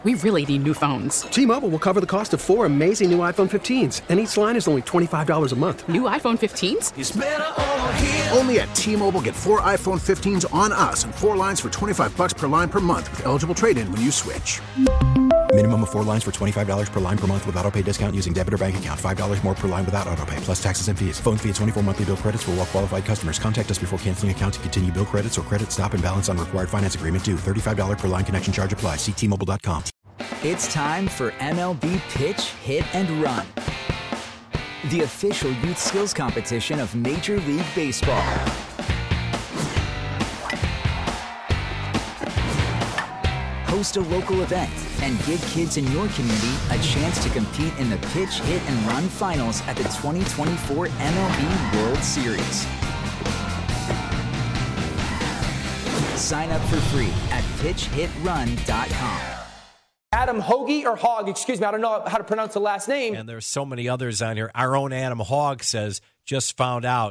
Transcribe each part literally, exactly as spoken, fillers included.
We really need new phones. T-Mobile will cover the cost of four amazing new iPhone fifteens, and each line is only twenty-five dollars a month. New iPhone fifteens? It's better over here. Only at T-Mobile, get four iPhone fifteens on us and four lines for twenty-five dollars per line per month with eligible trade-in when you switch. Minimum of four lines for twenty-five dollars per line per month with autopay discount using debit or bank account. five dollars more per line without autopay, plus taxes and fees. Phone fee at twenty-four monthly bill credits for well qualified customers. Contact us before canceling account to continue bill credits or credit stop and balance on required finance agreement due. thirty-five dollars per line connection charge applies. See T Mobile dot com. It's time for M L B Pitch, Hit, and Run, the official youth skills competition of Major League Baseball. Host a local event and give kids in your community a chance to compete in the Pitch, Hit, and Run finals at the twenty twenty-four M L B World Series. Sign up for free at pitch hit run dot com. Adam Hoagie or Hogg, excuse me, I don't know how to pronounce the last name. And there's so many others on here. Our own Adam Hogg says, just found out.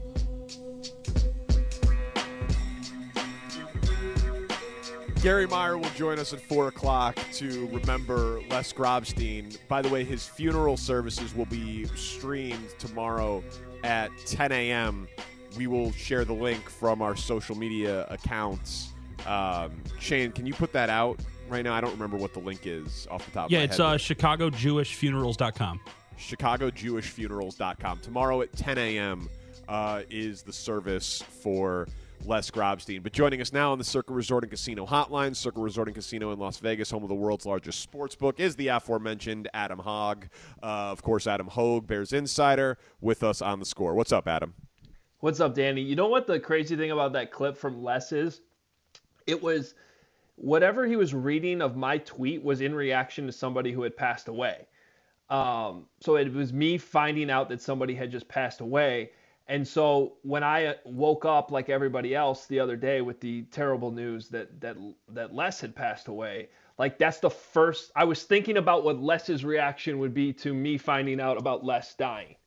Gary Meyer will join us at four o'clock to remember Les Grobstein. By the way, his funeral services will be streamed tomorrow at ten a.m. We will share the link from our social media accounts. Um, Shane, can you put that out right now? I don't remember what the link is off the top yeah, of my it's head. Yeah, it's uh, chicago jewish funerals dot com. chicago jewish funerals dot com. Tomorrow at ten a.m. Uh, is the service for Les Grobstein. But joining us now on the Circa Resort and Casino hotline, Circa Resort and Casino in Las Vegas, home of the world's largest sports book, is the aforementioned Adam Hogg. Uh, of course, Adam Hogue, Bears Insider, with us on the score. What's up, Adam? What's up, Danny? You know what the crazy thing about that clip from Les is? It was whatever he was reading of my tweet was in reaction to somebody who had passed away. Um, so it was me finding out that somebody had just passed away. And so when I woke up like everybody else the other day with the terrible news that that that Les had passed away, like that's the first I was thinking about what Les's reaction would be to me finding out about Les dying.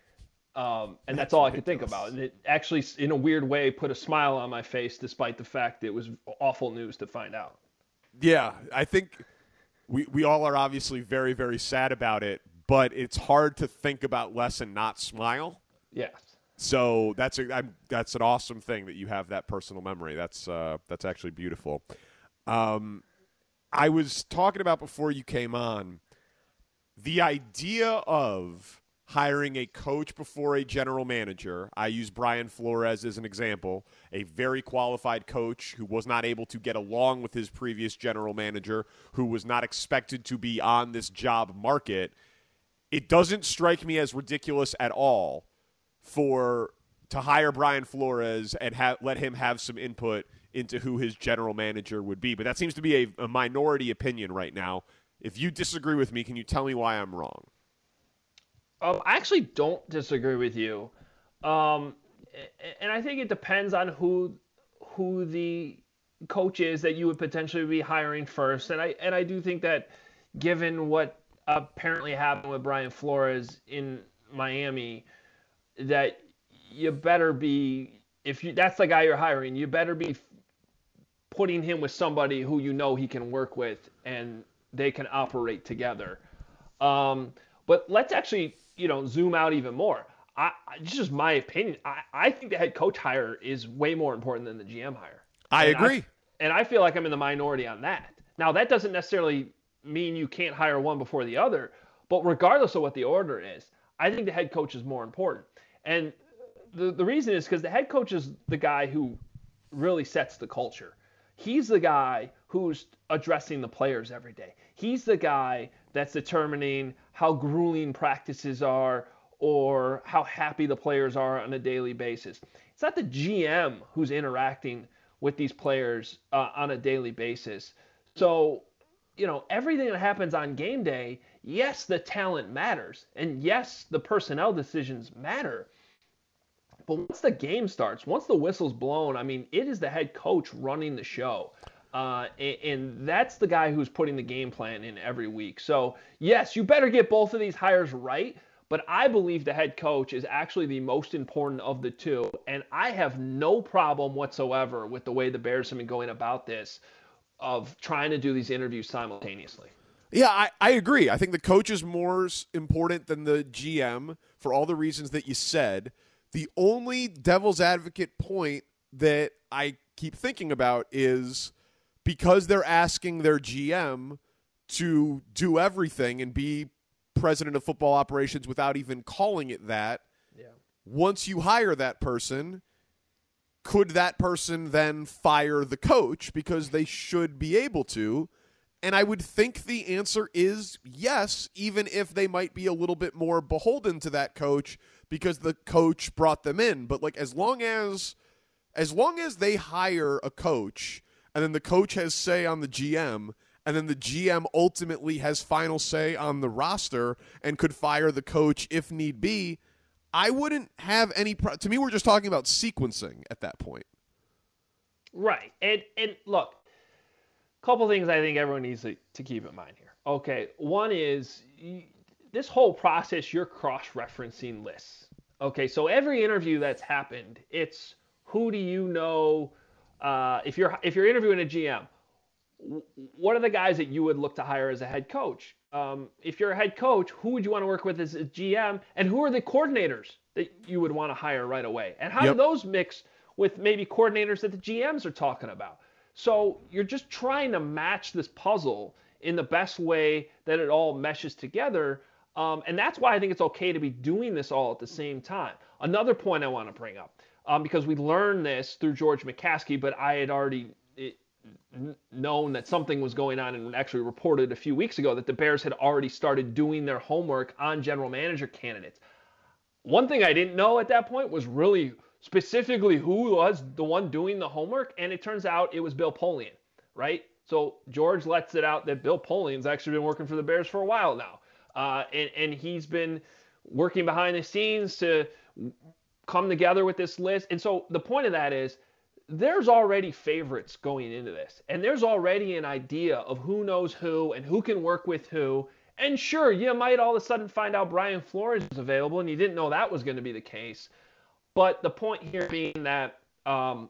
Um, and that's, that's all ridiculous. I could think about. And it actually, in a weird way, put a smile on my face, despite the fact that it was awful news to find out. Yeah, I think we, we all are obviously very, very sad about it, but it's hard to think about Les and not smile. Yes. So that's a, I'm, that's an awesome thing that you have that personal memory. That's uh, that's actually beautiful. Um, I was talking about before you came on the idea of hiring a coach before a general manager. I use Brian Flores as an example, a very qualified coach who was not able to get along with his previous general manager, who was not expected to be on this job market. It doesn't strike me as ridiculous at all for to hire Brian Flores and ha- let him have some input into who his general manager would be. But that seems to be a, a minority opinion right now. If you disagree with me, can you tell me why I'm wrong? Um, I actually don't disagree with you, um, and I think it depends on who who the coach is that you would potentially be hiring first. And I and I do think that, given what apparently happened with Brian Flores in Miami, that you better be if you that's the guy you're hiring, you better be putting him with somebody who you know he can work with and they can operate together. Um, but let's actually. You know, zoom out even more. I, I just my opinion. I, I think the head coach hire is way more important than the G M hire. I and agree. I, and I feel like I'm in the minority on that. Now, that doesn't necessarily mean you can't hire one before the other, but regardless of what the order is, I think the head coach is more important. And the, the reason is because the head coach is the guy who really sets the culture. He's the guy who's addressing the players every day. He's the guy that's determining how grueling practices are or how happy the players are on a daily basis. It's not the G M who's interacting with these players uh, on a daily basis. So, you know, everything that happens on game day, yes, the talent matters. And yes, the personnel decisions matter. But once the game starts, once the whistle's blown, I mean, it is the head coach running the show. Uh, and, and that's the guy who's putting the game plan in every week. So, yes, you better get both of these hires right. But I believe the head coach is actually the most important of the two. And I have no problem whatsoever with the way the Bears have been going about this. of trying to do these interviews simultaneously. Yeah, I, I agree. I think the coach is more important than the G M for all the reasons that you said. The only devil's advocate point that I keep thinking about is because they're asking their G M to do everything and be president of football operations without even calling it that. Yeah. Once you hire that person, could that person then fire the coach? Because they should be able to. And I would think the answer is yes, even if they might be a little bit more beholden to that coach because the coach brought them in. But like as long as as long as they hire a coach and then the coach has say on the G M and then the G M ultimately has final say on the roster and could fire the coach if need be, I wouldn't have any pro- to me we're just talking about sequencing at that point. Right. And and look, couple things I think everyone needs to, to keep in mind here. Okay, one is you, this whole process, you're cross-referencing lists. Okay, so every interview that's happened, it's who do you know? Uh, if you're if you're interviewing a G M, what are the guys that you would look to hire as a head coach? Um, if you're a head coach, who would you want to work with as a G M, and who are the coordinators that you would want to hire right away? And how Yep. do those mix with maybe coordinators that the G Ms are talking about? So you're just trying to match this puzzle in the best way that it all meshes together. Um, and that's why I think it's okay to be doing this all at the same time. Another point I want to bring up, um, because we learned this through George McCaskey, but I had already it, n- known that something was going on and actually reported a few weeks ago that the Bears had already started doing their homework on general manager candidates. One thing I didn't know at that point was really specifically who was the one doing the homework, and it turns out it was Bill Polian, right? So George lets it out that Bill Polian's actually been working for the Bears for a while now, uh, and, and he's been working behind the scenes to come together with this list. And so the point of that is there's already favorites going into this, and there's already an idea of who knows who and who can work with who. And sure, you might all of a sudden find out Brian Flores is available, and you didn't know that was going to be the case. But the point here being that um,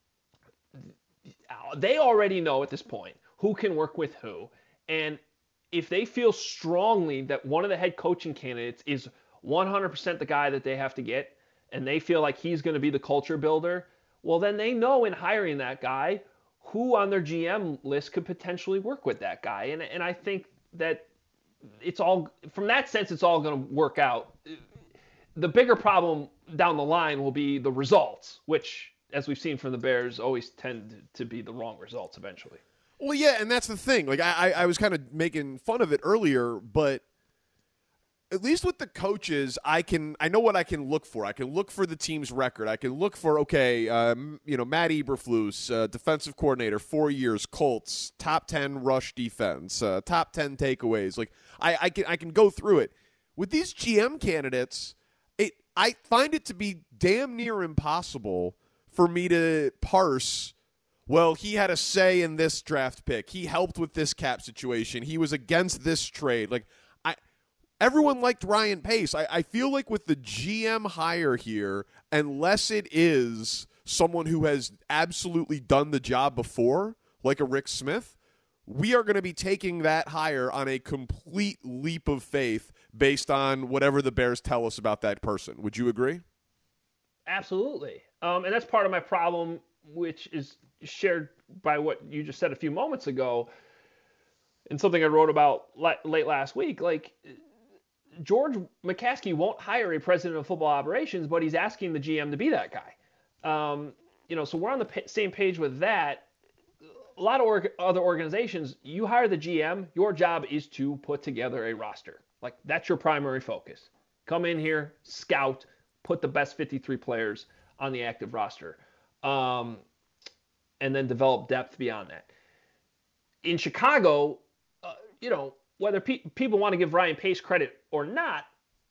they already know at this point who can work with who. And if they feel strongly that one of the head coaching candidates is one hundred percent the guy that they have to get, and they feel like he's going to be the culture builder, well, then they know in hiring that guy who on their G M list could potentially work with that guy. And, and I think that it's all, from that sense, it's all going to work out. The bigger problem down the line will be the results, which, as we've seen from the Bears, always tend to be the wrong results eventually. Well, yeah, and that's the thing. Like I, I was kind of making fun of it earlier, but at least with the coaches, I can I know what I can look for. I can look for the team's record. I can look for okay, um, you know, Matt Eberflus, uh, defensive coordinator, four years, Colts, top ten rush defense, uh, top ten takeaways. Like I, I can I can go through it. With these G M candidates, it I find it to be damn near impossible for me to parse. Well, he had a say in this draft pick. He helped with this cap situation. He was against this trade. Like, I, everyone liked Ryan Pace. I, I feel like with the G M hire here, unless it is someone who has absolutely done the job before, like a Rick Smith, we are going to be taking that hire on a complete leap of faith based on whatever the Bears tell us about that person. Would you agree? Absolutely. Um, and that's part of my problem, which is shared by what you just said a few moments ago and something I wrote about late last week. Like, George McCaskey won't hire a president of football operations, but he's asking the G M to be that guy. Um, you know, so we're on the p- same page with that. A lot of org- other organizations, you hire the G M, your job is to put together a roster. Like, that's your primary focus. Come in here, scout, put the best fifty-three players on the active roster, um, and then develop depth beyond that. In Chicago, uh, you know, whether pe- people want to give Ryan Pace credit or not,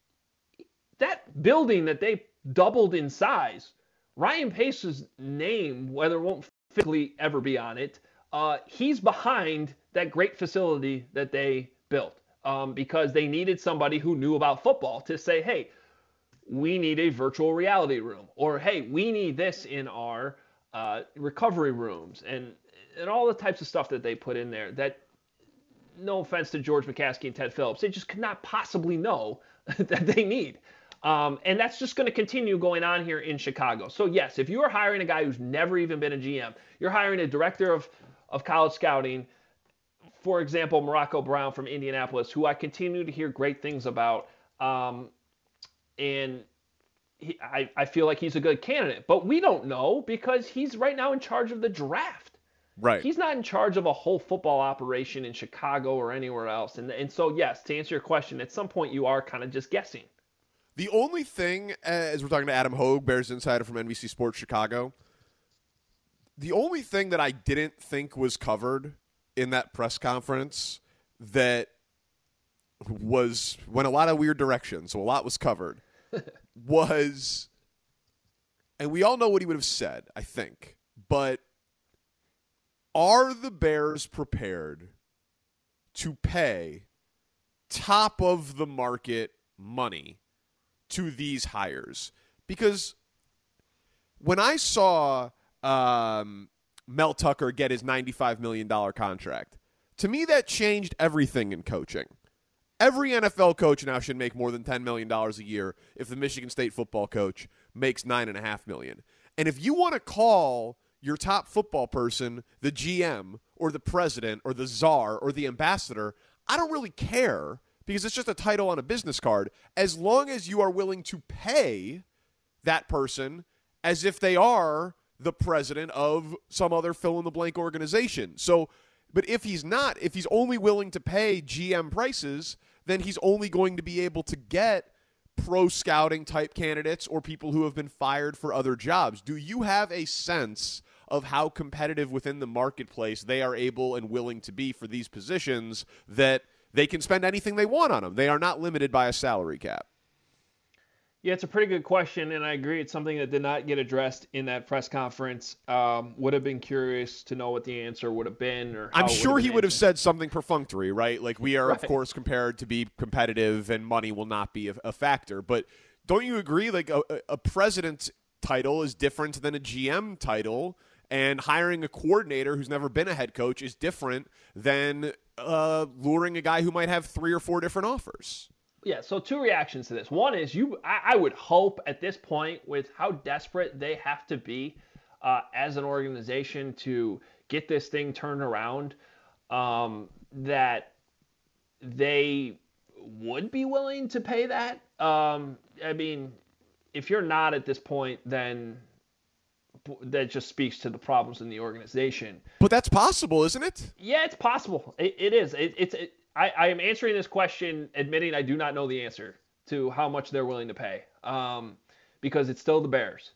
that building that they doubled in size, Ryan Pace's name, whether it won't physically ever be on it, uh, he's behind that great facility that they built um, because they needed somebody who knew about football to say, hey, we need a virtual reality room, or hey, we need this in our uh, recovery rooms. And and all the types of stuff that they put in there that, no offense to George McCaskey and Ted Phillips, they just could not possibly know that they need. Um, and that's just going to continue going on here in Chicago. So, yes, if you are hiring a guy who's never even been a G M, you're hiring a director of, of college scouting, for example, Morocco Brown from Indianapolis, who I continue to hear great things about. Um, and he, I, I feel like he's a good candidate. But we don't know because he's right now in charge of the draft. Right. He's not in charge of a whole football operation in Chicago or anywhere else. And, and so, yes, to answer your question, at some point you are kind of just guessing. The only thing, as we're talking to Adam Hogue, Bears insider from N B C Sports Chicago, the only thing that I didn't think was covered in that press conference that was went a lot of weird directions, so a lot was covered, was, and we all know what he would have said, I think, but are the Bears prepared to pay top of the market money to these hires? Because when I saw um, Mel Tucker get his ninety-five million dollars contract, to me that changed everything in coaching. Every N F L coach now should make more than ten million dollars a year if the Michigan State football coach makes nine point five million dollars. And if you want to call your top football person the G M or the president or the czar or the ambassador, I don't really care, because it's just a title on a business card, as long as you are willing to pay that person as if they are the president of some other fill-in-the-blank organization. So, but if he's not, if he's only willing to pay G M prices, then he's only going to be able to get pro-scouting type candidates or people who have been fired for other jobs. Do you have a sense of how competitive within the marketplace they are able and willing to be for these positions, that they can spend anything they want on them? They are not limited by a salary cap. Yeah, it's a pretty good question, and I agree. It's something that did not get addressed in that press conference. Um, would have been curious to know what the answer would have been. Or how I'm sure he would have answered. said something perfunctory, right? Like, we are, Right. of course, compared to be competitive, and money will not be a, a factor. But don't you agree, like, a, a president title is different than a G M title, and hiring a coordinator who's never been a head coach is different than uh, luring a guy who might have three or four different offers? Yeah, so two reactions to this. One is you. I, I would hope at this point, with how desperate they have to be uh, as an organization to get this thing turned around, um, that they would be willing to pay that. Um, I mean, if you're not at this point, then that just speaks to the problems in the organization. But that's possible, isn't it? Yeah, it's possible. It, it is. It, it's. It, I, I am answering this question admitting I do not know the answer to how much they're willing to pay, um, because it's still the Bears.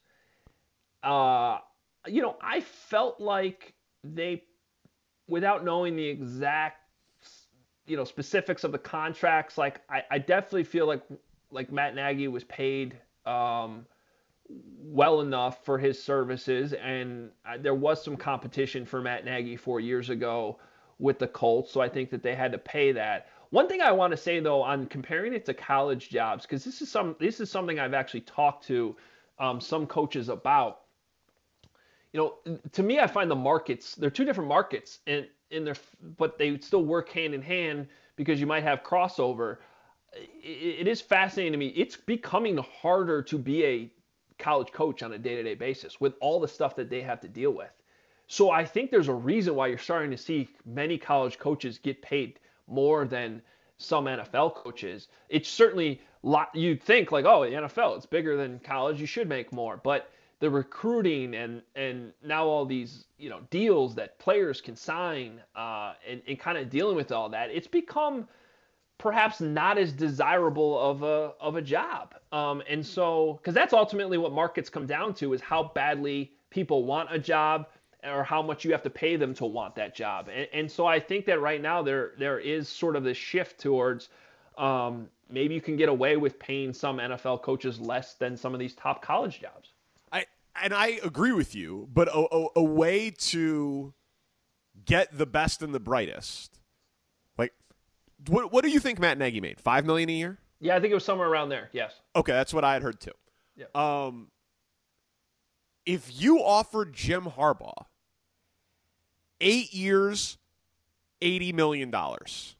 Uh, you know, I felt like they, without knowing the exact, you know, specifics of the contracts, like I, I definitely feel like like Matt Nagy was paid um, well enough for his services, and there was some competition for Matt Nagy four years ago with the Colts, so I think that they had to pay that. One thing I want to say, though, on comparing it to college jobs, because this is some this is something I've actually talked to um, some coaches about. You know, to me, I find the markets, they're two different markets, and in their but they still work hand in hand because you might have crossover. It, it is fascinating to me. It's becoming harder to be a college coach on a day-to-day basis with all the stuff that they have to deal with. So I think there's a reason why you're starting to see many college coaches get paid more than some N F L coaches. It's certainly, lot, you'd think like, oh, the N F L, it's bigger than college, you should make more. But the recruiting and and now all these, you know, deals that players can sign uh, and, and kind of dealing with all that, it's become perhaps not as desirable of a of a job. Um, and so, because that's ultimately what markets come down to, is how badly people want a job, or how much you have to pay them to want that job. And, and so I think that right now there there is sort of this shift towards um, maybe you can get away with paying some N F L coaches less than some of these top college jobs. I and I agree with you, but a, a, a way to get the best and the brightest. Like, what what do you think Matt Nagy made? Five million a year? Yeah, I think it was somewhere around there. Yes. Okay, that's what I had heard too. Yeah. Um, if you offered Jim Harbaugh eight years, eighty million dollars.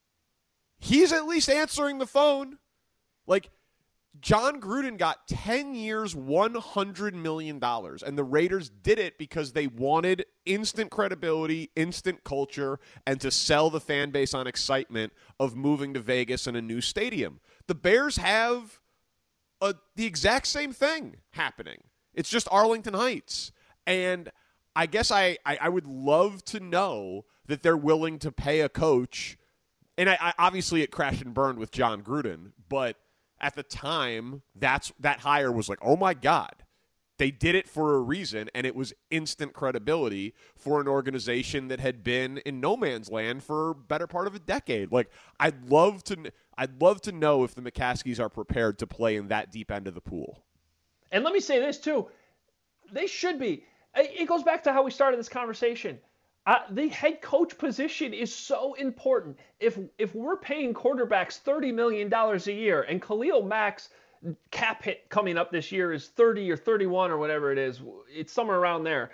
He's at least answering the phone. Like, John Gruden got ten years, one hundred million dollars, and the Raiders did it because they wanted instant credibility, instant culture, and to sell the fan base on excitement of moving to Vegas and a new stadium. The Bears have a, the exact same thing happening. It's just Arlington Heights. And I guess I, I, I would love to know that they're willing to pay a coach. And I, I obviously it crashed and burned with John Gruden, but at the time, that's that hire was like, oh my God. They did it for a reason, and it was instant credibility for an organization that had been in no man's land for better part of a decade. Like, I'd love to I'd love to know if the McCaskies are prepared to play in that deep end of the pool. And let me say this, too. They should be. It goes back to how we started this conversation. Uh, the head coach position is so important. If if we're paying quarterbacks thirty million dollars a year, and Khalil Mack's cap hit coming up this year is thirty or thirty-one or whatever it is, it's somewhere around there,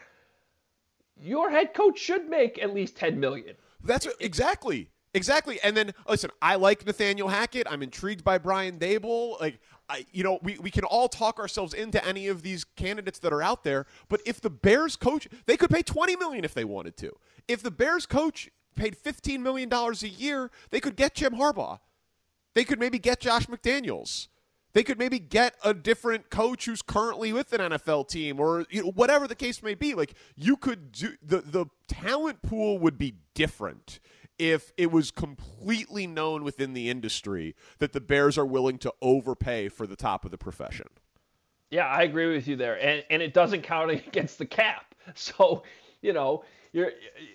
your head coach should make at least ten million dollars. That's exactly. Exactly. And then, listen, I like Nathaniel Hackett. I'm intrigued by Brian Daboll. Like, I, you know, we, we can all talk ourselves into any of these candidates that are out there. But if the Bears coach, they could pay twenty million dollars if they wanted to. If the Bears coach paid fifteen million dollars a year, they could get Jim Harbaugh. They could maybe get Josh McDaniels. They could maybe get a different coach who's currently with an N F L team, or you know, whatever the case may be. Like, you could do the the talent pool would be different if it was completely known within the industry that the Bears are willing to overpay for the top of the profession. Yeah, I agree with you there. And and it doesn't count against the cap. So, you know, you're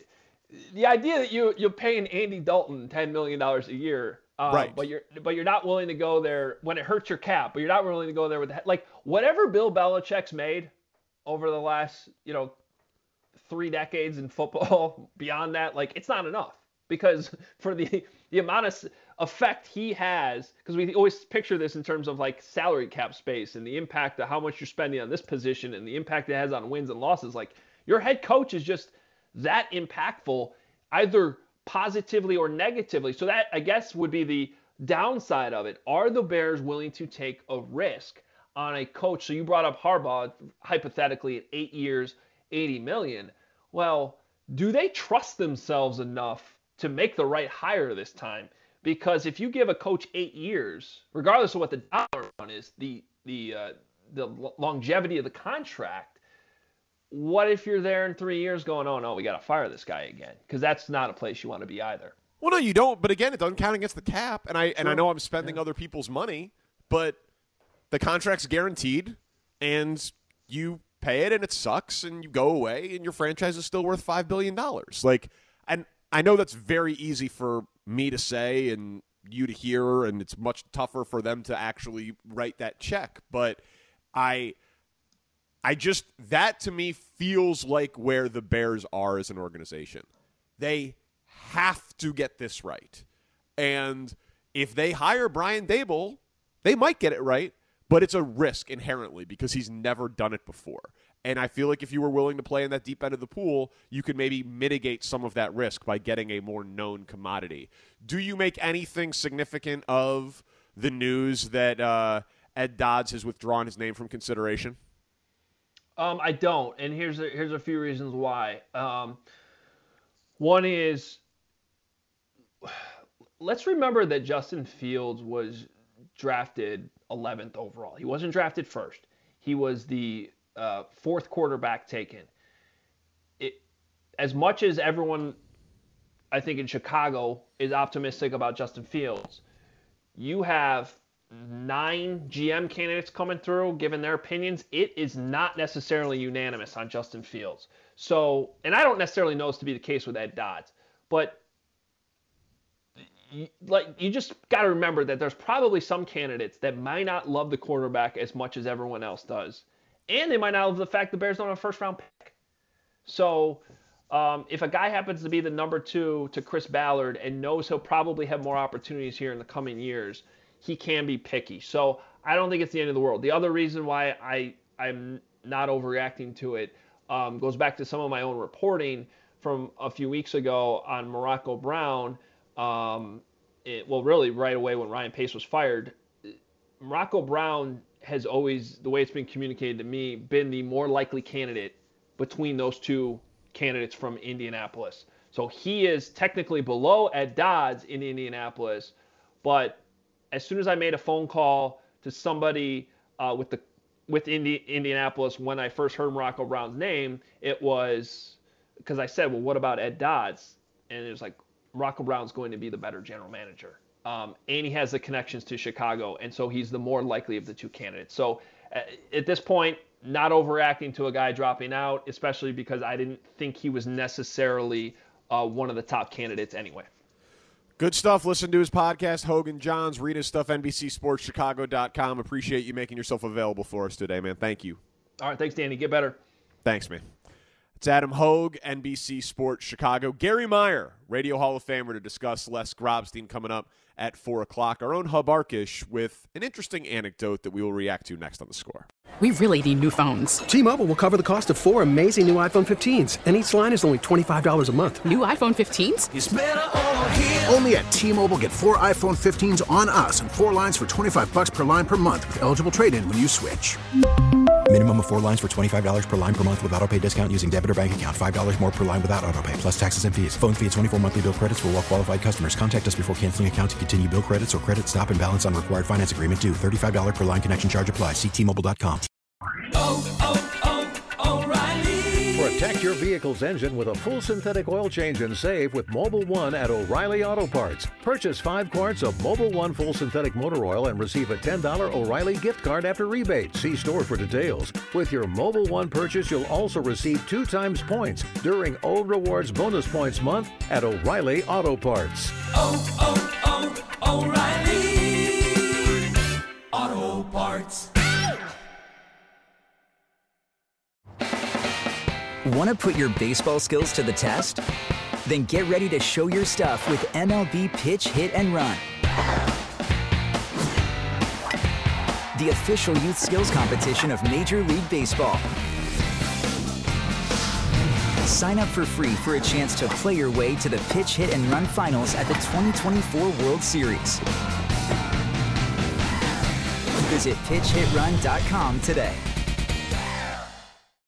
the idea that you you're paying Andy Dalton ten million dollars a year, uh, right. but you're but you're not willing to go there when it hurts your cap, but you're not willing to go there with the, like whatever Bill Belichick's made over the last, you know, three decades in football, beyond that, like it's not enough. Because for the the amount of effect he has, because we always picture this in terms of like salary cap space and the impact of how much you're spending on this position and the impact it has on wins and losses. Like, your head coach is just that impactful, either positively or negatively. So that, I guess, would be the downside of it. Are the Bears willing to take a risk on a coach? So you brought up Harbaugh, hypothetically, at eight years, eighty million dollars. Well, do they trust themselves enough to make the right hire this time? Because if you give a coach eight years, regardless of what the dollar amount is, the the uh, the longevity of the contract, what if you're there in three years going, oh no, we got to fire this guy again? Because that's not a place you want to be either. Well, no, you don't. But again, it doesn't count against the cap. And I and I know I'm spending yeah. other people's money, but the contract's guaranteed, and you pay it, and it sucks, and you go away, and your franchise is still worth five billion dollars. Like, and I know that's very easy for me to say and you to hear, and it's much tougher for them to actually write that check. But I, I just, that to me feels like where the Bears are as an organization. They have to get this right. And if they hire Brian Daboll, they might get it right, but it's a risk inherently because he's never done it before. And I feel like if you were willing to play in that deep end of the pool, you could maybe mitigate some of that risk by getting a more known commodity. Do you make anything significant of the news that uh, Ed Dodds has withdrawn his name from consideration? Um, I don't, and here's a, here's a few reasons why. Um, one is, let's remember that Justin Fields was drafted eleventh overall. He wasn't drafted first. He was the uh, fourth quarterback taken. It, as much as everyone, I think, in Chicago is optimistic about Justin Fields, you have nine G M candidates coming through, giving their opinions. It is not necessarily unanimous on Justin Fields. So, and I don't necessarily know this to be the case with Ed Dodds, but you, like you just got to remember that there's probably some candidates that might not love the quarterback as much as everyone else does, and they might not love the fact the Bears don't have a first round pick. So, um, if a guy happens to be the number two to Chris Ballard and knows he'll probably have more opportunities here in the coming years, he can be picky. So I don't think it's the end of the world. The other reason why I, I'm not overreacting to it um, goes back to some of my own reporting from a few weeks ago on Morocco Brown, um, it, well, really right away when Ryan Pace was fired, Morocco Brown has always, the way it's been communicated to me, been the more likely candidate between those two candidates from Indianapolis. So he is technically below Ed Dodds in Indianapolis, but as soon as I made a phone call to somebody uh, with the with Indi- Indianapolis when I first heard Morocco Brown's name, it was because I said, well, what about Ed Dodds? And it was like, Morocco Brown's going to be the better general manager. Um, and he has the connections to Chicago, and so he's the more likely of the two candidates. So uh, at this point, not overreacting to a guy dropping out, especially because I didn't think he was necessarily uh, one of the top candidates anyway. Good stuff. Listen to his podcast, Hogan Johns. Read his stuff, N B C Sports Chicago dot com. Appreciate you making yourself available for us today, man. Thank you. All right. Thanks, Danny. Get better. Thanks, man. It's Adam Hogue, N B C Sports Chicago. Gary Meyer, Radio Hall of Famer, to discuss Les Grobstein coming up at four o'clock. Our own Hub Arkish with an interesting anecdote that we will react to next on The Score. We really need new phones. T-Mobile will cover the cost of four amazing new iPhone fifteens, and each line is only twenty-five dollars a month. New iPhone fifteens? It's better over here. Only at T-Mobile, get four iPhone fifteens on us and four lines for twenty-five bucks per line per month with eligible trade-in when you switch. Minimum of four lines for twenty-five dollars per line per month with autopay discount using debit or bank account. five dollars more per line without autopay, plus taxes and fees. Phone fee at twenty-four monthly bill credits for well-qualified customers. Contact us before canceling account to continue bill credits or credit stop and balance on required finance agreement due. thirty-five dollars per line connection charge applies. See T Mobile dot com. Oh, oh, oh, O'Reilly. Protect your vehicle's engine with a full synthetic oil change and save with Mobil one at O'Reilly Auto Parts. Purchase five quarts of Mobil one full synthetic motor oil and receive a ten dollars O'Reilly gift card after rebate. See store for details. With your Mobil one purchase, you'll also receive two times points during O Rewards Bonus Points Month at O'Reilly Auto Parts. Oh, oh, oh, O'Reilly Auto Parts. Want to put your baseball skills to the test? Then get ready to show your stuff with M L B Pitch, Hit, and Run. The official youth skills competition of Major League Baseball. Sign up for free for a chance to play your way to the Pitch, Hit, and Run finals at the twenty twenty-four World Series. Visit pitch hit run dot com today.